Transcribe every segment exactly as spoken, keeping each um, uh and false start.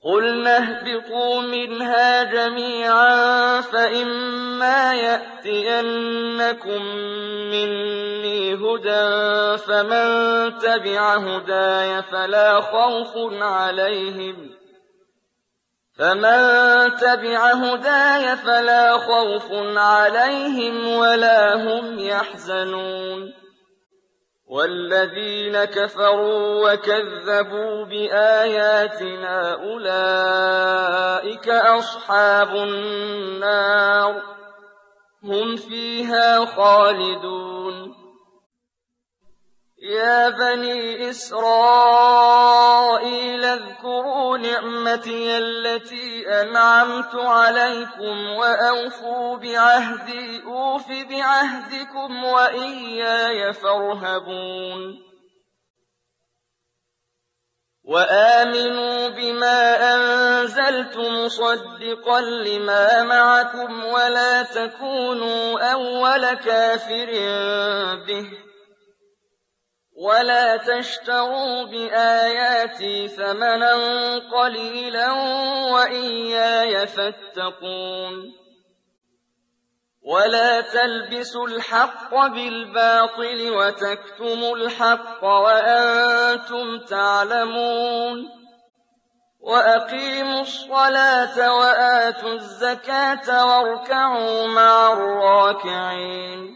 قُلْنَا اهْبِطُوا مِنْهَا جَمِيعًا فَإِمَّا يَأْتِيَنَّكُم مِّنِّي هُدًى فَمَن تَبِعَ هُدَايَ فَلَا خَوْفٌ عَلَيْهِمْ فَمَن تَبِعَ هُدَايَ فَلَا خَوْفٌ عَلَيْهِمْ وَلَا هُمْ يَحْزَنُونَ وَالَّذِينَ كَفَرُوا وَكَذَّبُوا بِآيَاتِنَا أُولَٰئِكَ أَصْحَابُ النَّارِ هُمْ فِيهَا خَالِدُونَ يَا بَنِي إِسْرَائِيلَ اذْكُرُوا نِعْمَتِيَ الَّتِي أَنْعَمْتُ عَلَيْكُمْ وَأَوْفُوا بِعَهْدِي أُوفِ بِعَهْدِكُمْ وَإِيَّايَ فَارْهَبُونِ وَآمِنُوا بِمَا أَنزَلْتُ مُصَدِّقًا لِّمَا مَعَكُمْ وَلَا تَكُونُوا أَوَّلَ كَافِرٍ بِهِ وَلَا تَشْتَرُوا بِآيَاتِي ثَمَنًا قَلِيلًا وَإِيَّايَ فَاتَّقُونِ وَلَا تَلْبِسُوا الْحَقَّ بِالْبَاطِلِ وَتَكْتُمُوا الْحَقَّ وَأَنتُمْ تَعْلَمُونَ وَأَقِيمُوا الصَّلَاةَ وَآتُوا الزَّكَاةَ وَارْكَعُوا مَعَ الرَّاكِعِينَ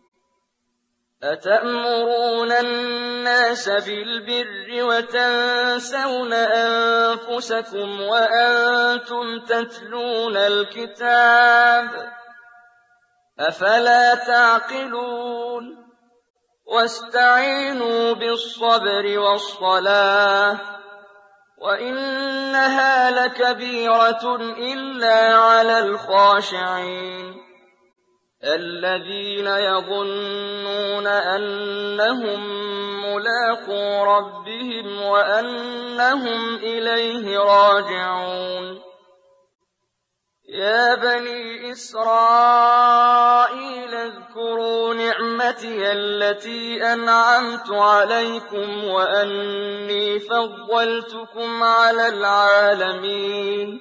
أَتَأْمُرُونَ النَّاسَ بِالْبِرِّ وَتَنسَوْنَ أَنفُسَكُمْ وَأَنتُمْ تَتْلُونَ الْكِتَابَ أَفَلَا تَعْقِلُونَ وَاسْتَعِينُوا بِالصَّبْرِ وَالصَّلَاةِ وَإِنَّهَا لَكَبِيرَةٌ إِلَّا عَلَى الْخَاشِعِينَ الَّذِينَ يَظُنُّونَ أَنَّهُم مُّلَاقُو رَبِّهِمْ وَأَنَّهُمْ إِلَيْهِ راجعون يَا بَنِي إِسْرَائِيلَ اذْكُرُوا نِعْمَتِيَ الَّتِي أَنْعَمْتُ عَلَيْكُمْ وَأَنِّي فَضَّلْتُكُمْ عَلَى الْعَالَمِينَ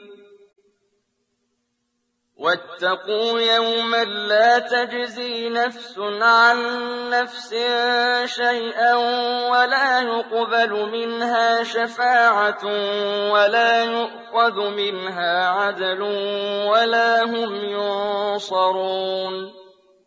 وَاتَّقُوا يَوْمًا لَّا تَجْزِي نَفْسٌ عَن نَّفْسٍ شَيْئًا وَلَا يُقْبَلُ مِنْهَا شَفَاعَةٌ وَلَا يُؤْخَذُ مِنْهَا عَدْلٌ وَلَا هُمْ يُنصَرُونَ